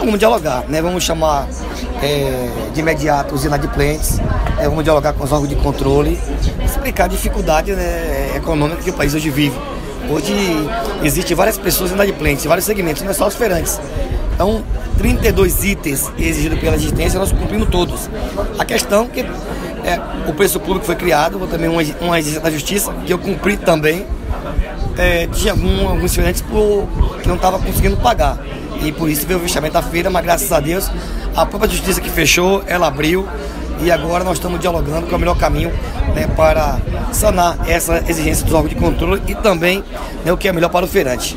Vamos dialogar, né? Vamos chamar de imediato os inadimplentes, vamos dialogar com os órgãos de controle, explicar a dificuldade, né, econômica que o país hoje vive. Hoje existem várias pessoas inadimplentes, vários segmentos, não é só os feirantes. Então, 32 itens exigidos pela existência, nós cumprimos todos. A questão é que o preço público foi criado, também uma exigência da justiça, que eu cumpri também. Tinha alguns feirantes que não estavam conseguindo pagar. E por isso veio o fechamento da feira, mas graças a Deus, a própria justiça que fechou, ela abriu. E agora nós estamos dialogando com o melhor caminho, né, para sanar essa exigência dos órgãos de controle e também, né, o que é melhor para o feirante.